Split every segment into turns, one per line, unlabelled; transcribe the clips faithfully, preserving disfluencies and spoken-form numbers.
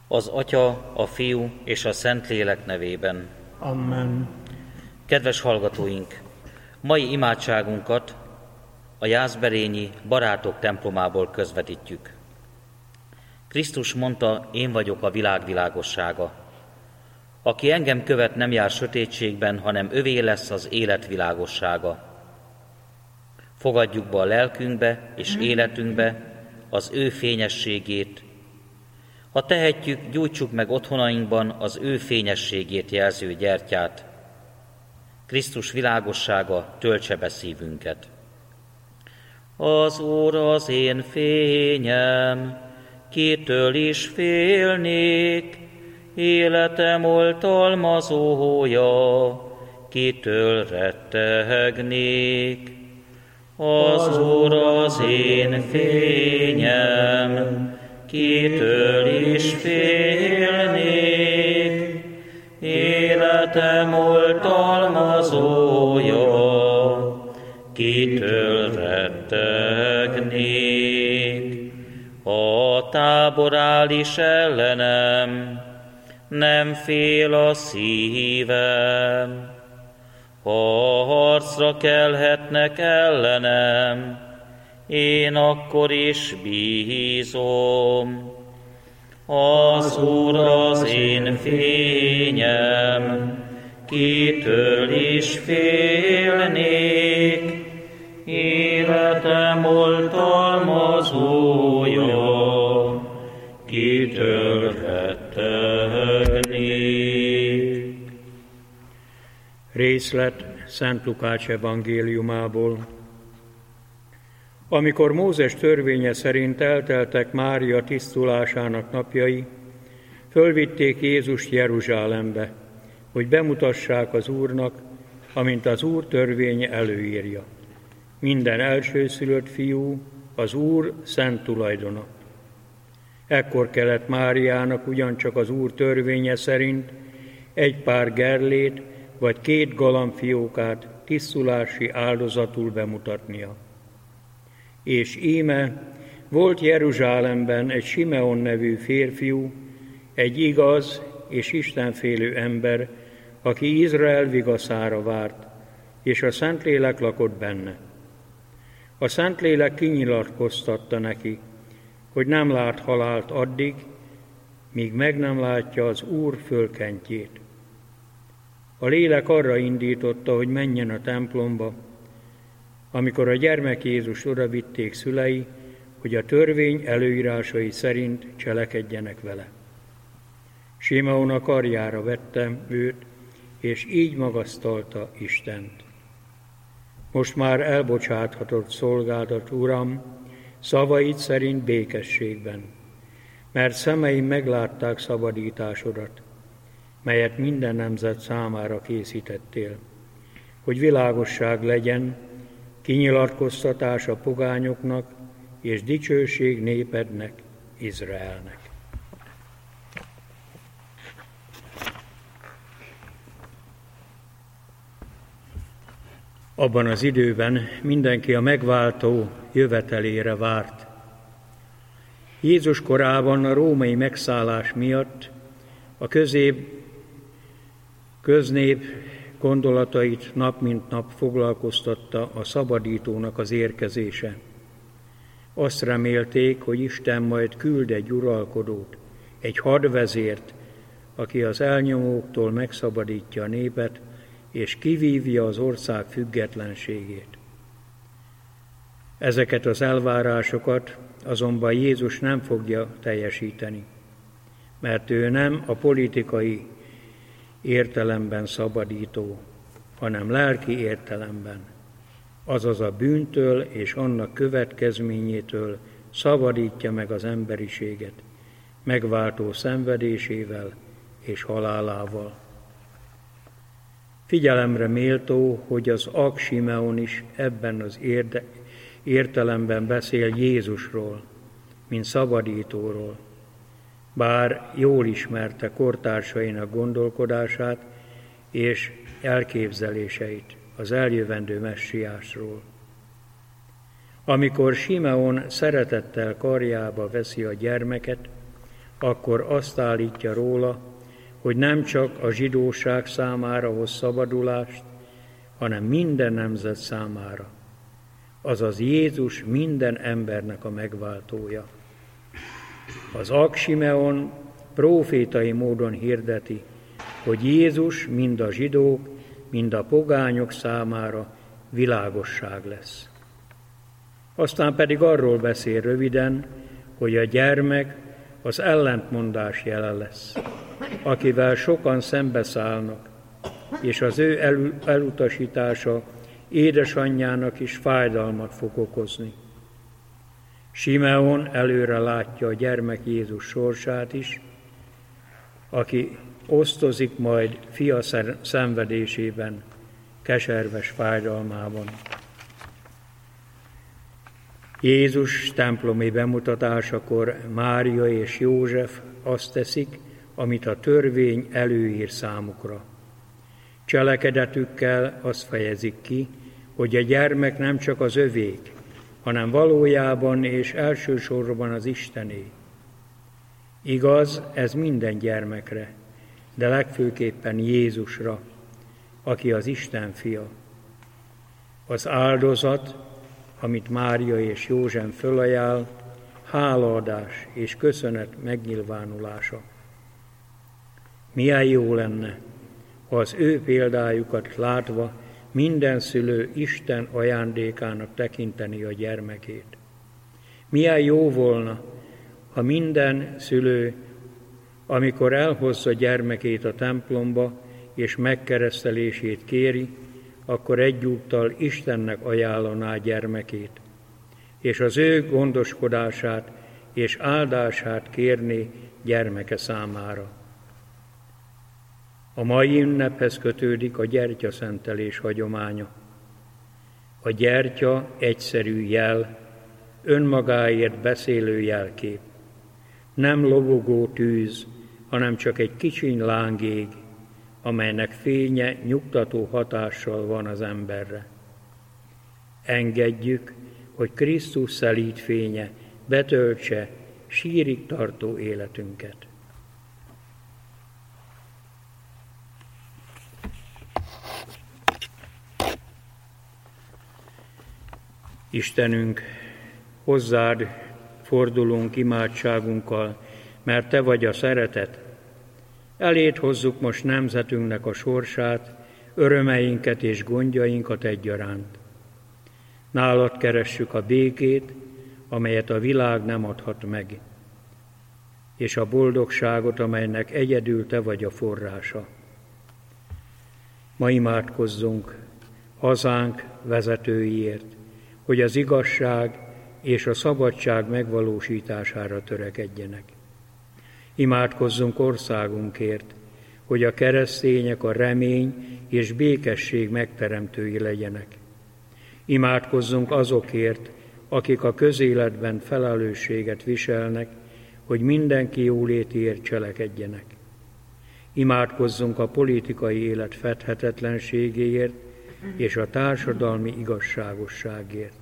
Az Atya, a Fiú és a Szentlélek nevében.
Amen.
Kedves hallgatóink! Mai imádságunkat a jászberényi Barátok templomából közvetítjük. Krisztus mondta, én vagyok a világ világossága. Aki engem követ, nem jár sötétségben, hanem övé lesz az élet világossága. Fogadjuk be a lelkünkbe és életünkbe az ő fényességét. Ha tehetjük, gyújtsuk meg otthonainkban az ő fényességét jelző gyertyát. Krisztus világossága töltse be szívünket. Az Úr az én fényem, kitől is félnék, életem oltalmazója, kitől rettegnék. Az Úr az én fényem, kitől is félnék, életem oltalmazója, kitől rettegnék. A tábor áll is ellenem, nem fél a szívem. Ha harcra kelhetnek ellenem, én akkor is bízom. Az Úr az én fényem, kitől is félnék, életem oltalmazója, kitől rettegnék.
Részlet Szent Lukács evangéliumából. Amikor Mózes törvénye szerint elteltek Mária tisztulásának napjai, fölvitték Jézust Jeruzsálembe, hogy bemutassák az Úrnak, amint az Úr törvénye előírja. Minden elsőszülött fiú az Úr szent tulajdona. Ekkor kellett Máriának ugyancsak az Úr törvénye szerint egy pár gerlét vagy két galambfiókát tisztulási áldozatul bemutatnia. És íme volt Jeruzsálemben egy Simeon nevű férfiú, egy igaz és istenfélő ember, aki Izrael vigaszára várt, és a Szentlélek lakott benne. A Szentlélek kinyilatkoztatta neki, hogy nem lát halált addig, míg meg nem látja az Úr fölkentjét. A lélek arra indította, hogy menjen a templomba, amikor a gyermek Jézus odavitték szülei, hogy a törvény előírásai szerint cselekedjenek vele. Simeon a karjára vette őt, és így magasztalta Istent. Most már elbocsáthatott szolgádat, Uram, szavaid szerint békességben, mert szemeim meglátták szabadításodat, melyet minden nemzet számára készítettél, hogy világosság legyen, kinyilatkoztatás a pogányoknak, és dicsőség népednek, Izraelnek. Abban az időben mindenki a megváltó jövetelére várt. Jézus korában a római megszállás miatt a közép, köznép gondolatait nap mint nap foglalkoztatta a szabadítónak az érkezése. Azt remélték, hogy Isten majd küld egy uralkodót, egy hadvezért, aki az elnyomóktól megszabadítja a népet, és kivívja az ország függetlenségét. Ezeket az elvárásokat azonban Jézus nem fogja teljesíteni, mert ő nem a politikai értelemben szabadító, hanem lelki értelemben, azaz a bűntől és annak következményétől szabadítja meg az emberiséget, megváltó szenvedésével és halálával. Figyelemre méltó, hogy az ag Simeon is ebben az érde, értelemben beszél Jézusról, mint szabadítóról, bár jól ismerte kortársainak gondolkodását és elképzeléseit az eljövendő messiásról. Amikor Simeon szeretettel karjába veszi a gyermeket, akkor azt állítja róla, hogy nem csak a zsidóság számára hoz szabadulást, hanem minden nemzet számára. Azaz Jézus minden embernek a megváltója. Az Ag Simeon prófétai módon hirdeti, hogy Jézus mind a zsidók, mind a pogányok számára világosság lesz. Aztán pedig arról beszél röviden, hogy a gyermek az ellentmondás jele lesz, akivel sokan szembeszállnak, és az ő el- elutasítása édesanyjának is fájdalmat fog okozni. Simeon előre látja a gyermek Jézus sorsát is, aki osztozik majd fia szenvedésében, keserves fájdalmában. Jézus templomi bemutatásakor Mária és József azt teszik, amit a törvény előír számukra. Cselekedetükkel azt fejezik ki, hogy a gyermek nem csak az övék, hanem valójában és elsősorban az Istené. Igaz, ez minden gyermekre, de legfőképpen Jézusra, aki az Isten fia. Az áldozat, amit Mária és József fölajánl, hálaadás és köszönet megnyilvánulása. Milyen jó lenne, ha az ő példájukat látva minden szülő Isten ajándékának tekinteni a gyermekét. Milyen jó volna, ha minden szülő, amikor elhozza gyermekét a templomba és megkeresztelését kéri, akkor egyúttal Istennek ajánlaná gyermekét, és az ő gondoskodását és áldását kérné gyermeke számára. A mai ünnephez kötődik a gyertyaszentelés hagyománya. A gyertya egyszerű jel, önmagáért beszélő jelkép. Nem lobogó tűz, hanem csak egy kicsiny lángég, amelynek fénye nyugtató hatással van az emberre. Engedjük, hogy Krisztus szelíd fénye betöltse sírig tartó életünket. Istenünk, hozzád fordulunk imádságunkkal, mert Te vagy a szeretet. Eléd hozzuk most nemzetünknek a sorsát, örömeinket és gondjainkat egyaránt. Nálad keressük a békét, amelyet a világ nem adhat meg, és a boldogságot, amelynek egyedül Te vagy a forrása. Ma imádkozzunk hazánk vezetőiért, hogy az igazság és a szabadság megvalósítására törekedjenek. Imádkozzunk országunkért, hogy a keresztények a remény és békesség megteremtői legyenek. Imádkozzunk azokért, akik a közéletben felelősséget viselnek, hogy mindenki jólétért cselekedjenek. Imádkozzunk a politikai élet fedhetetlenségéért és a társadalmi igazságosságért.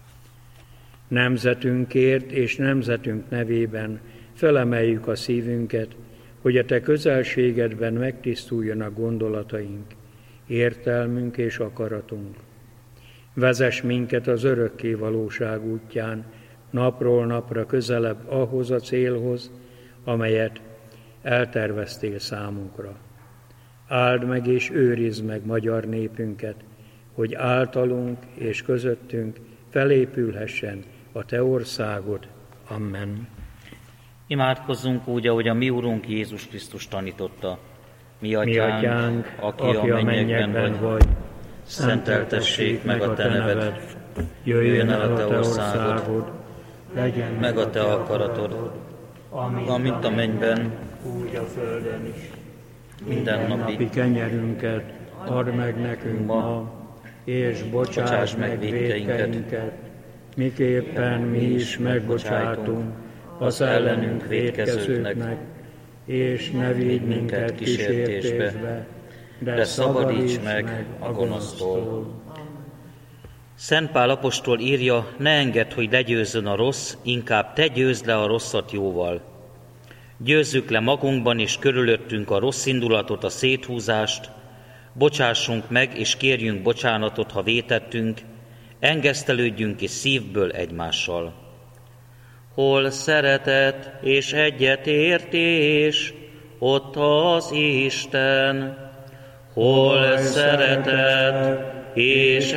Nemzetünkért és nemzetünk nevében felemeljük a szívünket, hogy a Te közelségedben megtisztuljanak gondolataink, értelmünk és akaratunk. Vezess minket az örökké valóság útján, napról napra közelebb ahhoz a célhoz, amelyet elterveztél számunkra. Áld meg és őrizd meg magyar népünket, hogy általunk és közöttünk felépülhessen a Te országod. Amen.
Imádkozzunk úgy, ahogy a mi Urunk Jézus Krisztus tanította. Mi Atyánk,
mi atyánk
aki, aki a mennyekben vagy, szenteltessék meg a Te neved, jöjjön el a Te országod, legyen meg a Te akaratod, amint a mennyben,
úgy a földön is.
minden napi
kenyerünket add meg nekünk ma, és bocsáss meg vétkeinket, miképpen mi is megbocsátunk az ellenünk vétkezőknek, és ne vigy minket kísértésbe, de szabadíts meg a gonosztól.
Szent Pál apostol írja, ne engedd, hogy legyőzzön a rossz, inkább te győzd le a rosszat jóval. Győzzük le magunkban és körülöttünk a rossz indulatot, a széthúzást, bocsássunk meg és kérjünk bocsánatot, ha vétettünk, engesztelődjünk és szívből egymással. Hol szeretet és egyetértés, ott az Isten. Hol szeretet és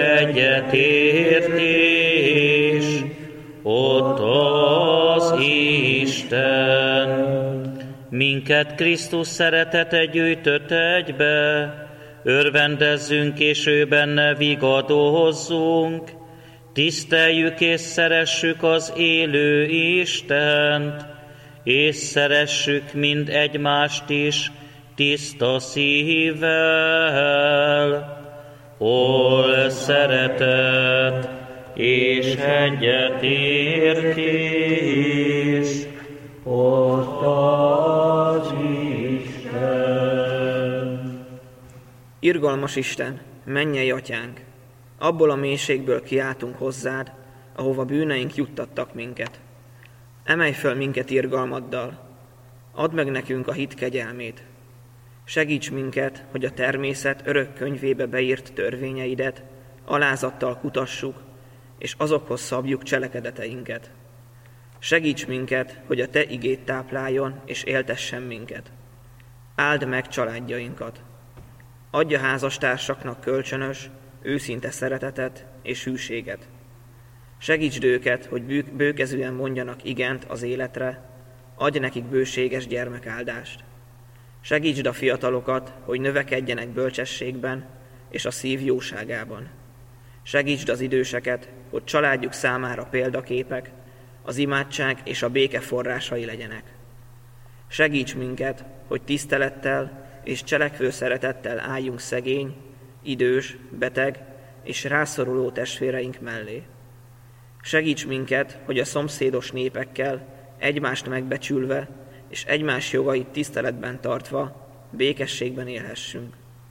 egyetértés, ott az Isten. Minket Krisztus szeretete gyűjtött egybe, örvendezzünk és ő benne vigadozzunk, tiszteljük és szeressük az élő Istent, és szeressük mind egymást is tiszta szívvel. Hol szeretet és egyetértés, ott az Isten.
Irgalmas Isten, mennyei atyánk, abból a mélységből kiáltunk hozzád, ahova bűneink juttattak minket. Emelj föl minket irgalmaddal, add meg nekünk a hit kegyelmét. Segíts minket, hogy a természet örök könyvébe beírt törvényeidet alázattal kutassuk, és azokhoz szabjuk cselekedeteinket. Segíts minket, hogy a te igét tápláljon és éltessen minket. Áld meg családjainkat. Adj a házastársaknak kölcsönös, őszinte szeretetet és hűséget. Segítsd őket, hogy bőkezűen mondjanak igent az életre, adj nekik bőséges gyermekáldást. Segítsd a fiatalokat, hogy növekedjenek bölcsességben és a szív jóságában. Segítsd az időseket, hogy családjuk számára példaképek, az imádság és a béke forrásai legyenek. Segíts minket, hogy tisztelettel és cselekvő szeretettel álljunk szegény, idős, beteg és rászoruló testvéreink mellé. Segíts minket, hogy a szomszédos népekkel egymást megbecsülve és egymás jogait tiszteletben tartva békességben élhessünk.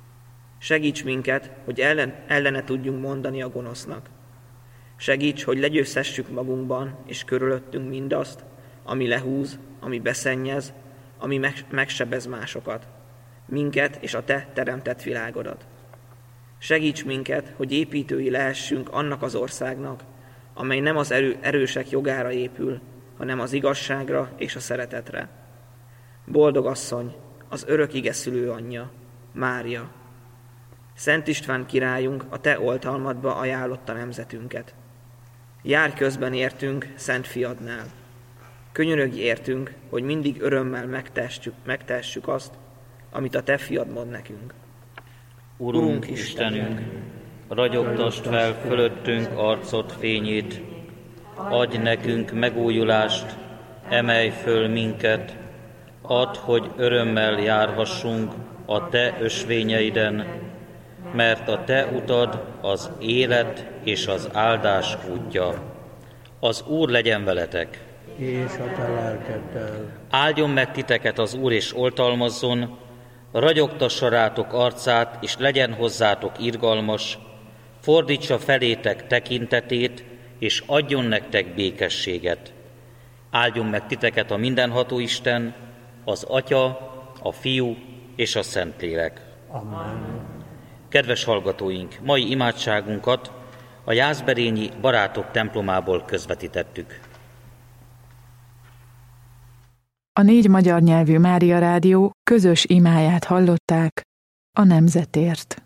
Segíts minket, hogy ellen, ellene tudjunk mondani a gonosznak. Segíts, hogy legyőzhessük magunkban és körülöttünk mindazt, ami lehúz, ami beszennyez, ami megsebez másokat, minket és a te teremtett világodat. Segíts minket, hogy építői lehessünk annak az országnak, amely nem az erő, erősek jogára épül, hanem az igazságra és a szeretetre. Boldog asszony, az örök ige szülő anyja, Mária. Szent István királyunk a te oltalmadba ajánlotta nemzetünket. Járj közben értünk Szent Fiadnál. Könyörögj értünk, hogy mindig örömmel megtehessük, megtehessük azt, amit a te fiad mond nekünk.
Urunk, Urunk Istenünk, ragyogtasd fel fölöttünk arcod fényét, adj nekünk megújulást, emelj föl minket, add, hogy örömmel járhassunk a te ösvényeiden, mert a te utad az élet és az áldás útja. Az Úr legyen veletek!
És a te lelkeddel.
Áldjon meg titeket az Úr, és oltalmazzon, ragyogtassa rátok arcát, és legyen hozzátok irgalmas, fordítsa felétek tekintetét, és adjon nektek békességet. Áldjon meg titeket a mindenható Isten, az Atya, a Fiú és a Szentlélek.
Amen.
Kedves hallgatóink, mai imádságunkat a Jászberényi Barátok templomából közvetítettük.
A négy magyar nyelvű Mária Rádió közös imáját hallották a nemzetért.